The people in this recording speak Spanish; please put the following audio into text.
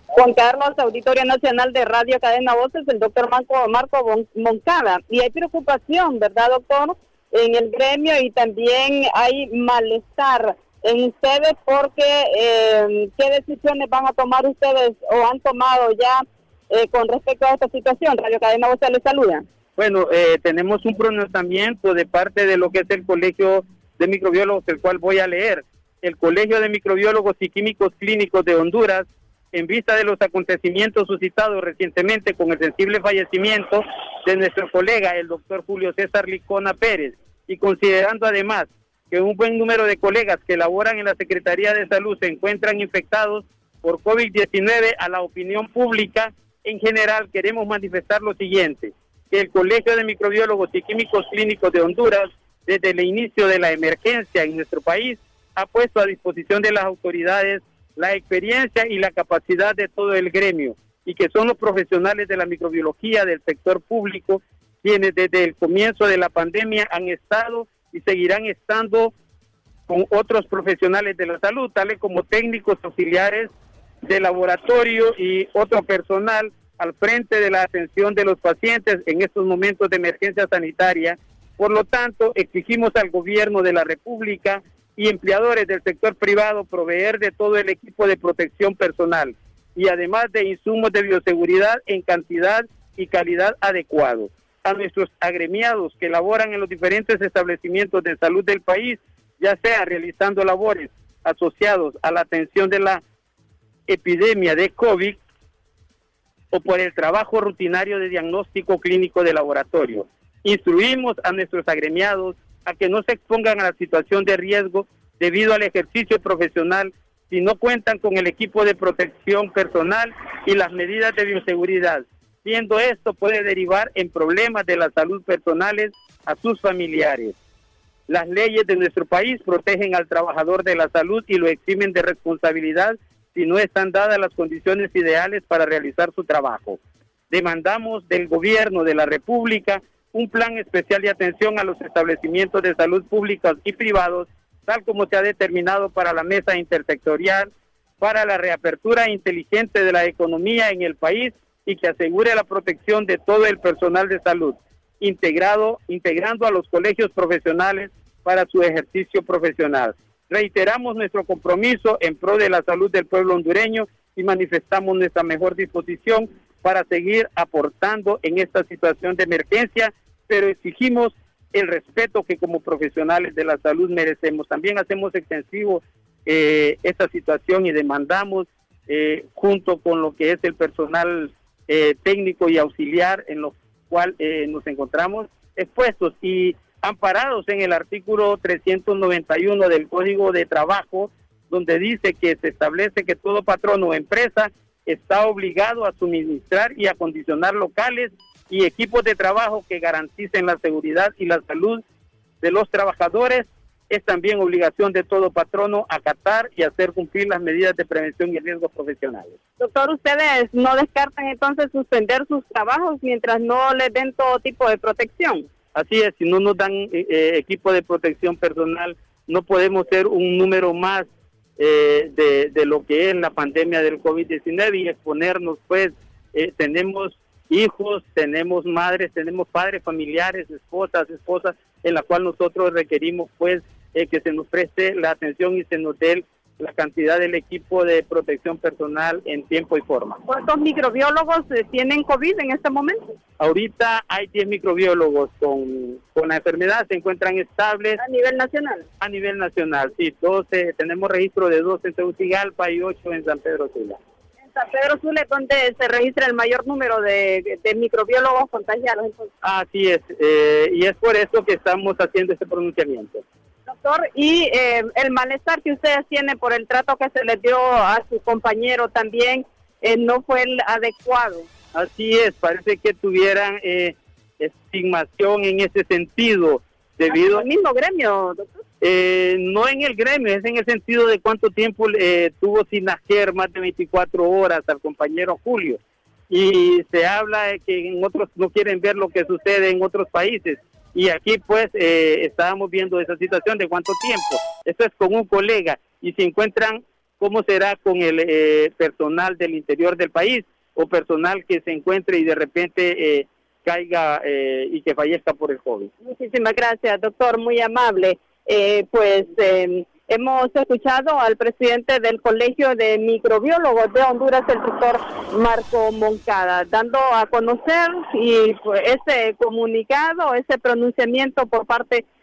Juan Carlos, Auditorio Nacional de Radio Cadena Voces, el doctor Marco Moncada. Y hay preocupación, ¿verdad, doctor?, en el gremio, y también hay malestar en ustedes porque ¿qué decisiones van a tomar ustedes o han tomado ya con respecto a esta situación? Radio Cadena Voces les saluda. Bueno, tenemos un pronunciamiento de parte de lo que es el Colegio de Microbiólogos, el cual voy a leer. El Colegio de Microbiólogos y Químicos Clínicos de Honduras, en vista de los acontecimientos suscitados recientemente con el sensible fallecimiento de nuestro colega, el doctor Julio César Licona Pérez, y considerando además que un buen número de colegas que laboran en la Secretaría de Salud se encuentran infectados por COVID-19, a la opinión pública en general queremos manifestar lo siguiente: que el Colegio de Microbiólogos y Químicos Clínicos de Honduras, desde el inicio de la emergencia en nuestro país, ha puesto a disposición de las autoridades la experiencia y la capacidad de todo el gremio, y que son los profesionales de la microbiología del sector público quienes desde el comienzo de la pandemia han estado y seguirán estando con otros profesionales de la salud, tales como técnicos auxiliares de laboratorio y otro personal al frente de la atención de los pacientes en estos momentos de emergencia sanitaria. Por lo tanto, exigimos al gobierno de la República y empleadores del sector privado proveer de todo el equipo de protección personal y además de insumos de bioseguridad en cantidad y calidad adecuados. A nuestros agremiados que laboran en los diferentes establecimientos de salud del país, ya sea realizando labores asociados a la atención de la epidemia de COVID o por el trabajo rutinario de diagnóstico clínico de laboratorio. Instruimos a nuestros agremiados a que no se expongan a la situación de riesgo debido al ejercicio profesional si no cuentan con el equipo de protección personal y las medidas de bioseguridad, siendo esto puede derivar en problemas de la salud personales a sus familiares. Las leyes de nuestro país protegen al trabajador de la salud y lo eximen de responsabilidad si no están dadas las condiciones ideales para realizar su trabajo. Demandamos del gobierno de la República un plan especial de atención a los establecimientos de salud públicos y privados, tal como se ha determinado para la mesa intersectorial, para la reapertura inteligente de la economía en el país y que asegure la protección de todo el personal de salud, integrando a los colegios profesionales para su ejercicio profesional. Reiteramos nuestro compromiso en pro de la salud del pueblo hondureño y manifestamos nuestra mejor disposición para seguir aportando en esta situación de emergencia, pero exigimos el respeto que como profesionales de la salud merecemos. También hacemos extensivo esta situación y demandamos, junto con lo que es el personal técnico y auxiliar en lo cual nos encontramos expuestos y amparados en el artículo 391 del Código de Trabajo, donde dice que se establece que todo patrón o empresa está obligado a suministrar y acondicionar locales y equipos de trabajo que garanticen la seguridad y la salud de los trabajadores. Es también obligación de todo patrono acatar y hacer cumplir las medidas de prevención y riesgos profesionales. Doctor, ¿ustedes no descartan entonces suspender sus trabajos mientras no les den todo tipo de protección? Así es, si no nos dan equipo de protección personal, no podemos ser un número más de lo que es la pandemia del COVID-19 y exponernos, pues, tenemos hijos, tenemos madres, tenemos padres, familiares, esposas, en la cual nosotros requerimos, pues, que se nos preste la atención y se nos dé la cantidad del equipo de protección personal en tiempo y forma. ¿Cuántos microbiólogos tienen COVID en este momento? Ahorita hay 10 microbiólogos con la enfermedad, se encuentran estables. ¿A nivel nacional? A nivel nacional, sí, 12, tenemos registro de 12 en Tegucigalpa y 8 en San Pedro Sula. ¿En San Pedro Sula es donde se registra el mayor número de microbiólogos contagiados? Entonces? Así es, y es por eso que estamos haciendo este pronunciamiento. Doctor, y el malestar que ustedes tienen por el trato que se les dio a su compañero también no fue el adecuado. Así es, parece que tuvieran estigmación en ese sentido debido... ¿El mismo gremio, doctor? No en el gremio, es en el sentido de cuánto tiempo tuvo sin nacer, más de 24 horas al compañero Julio. Y se habla de que en otros no quieren ver lo que sucede en otros países. Y aquí pues estábamos viendo esa situación de cuánto tiempo. Esto es con un colega y se encuentran cómo será con el personal del interior del país o personal que se encuentre y de repente caiga y que fallezca por el COVID. Muchísimas gracias, doctor, muy amable. Hemos escuchado al presidente del Colegio de Microbiólogos de Honduras, el doctor Marco Moncada, dando a conocer y pues, ese comunicado, ese pronunciamiento por parte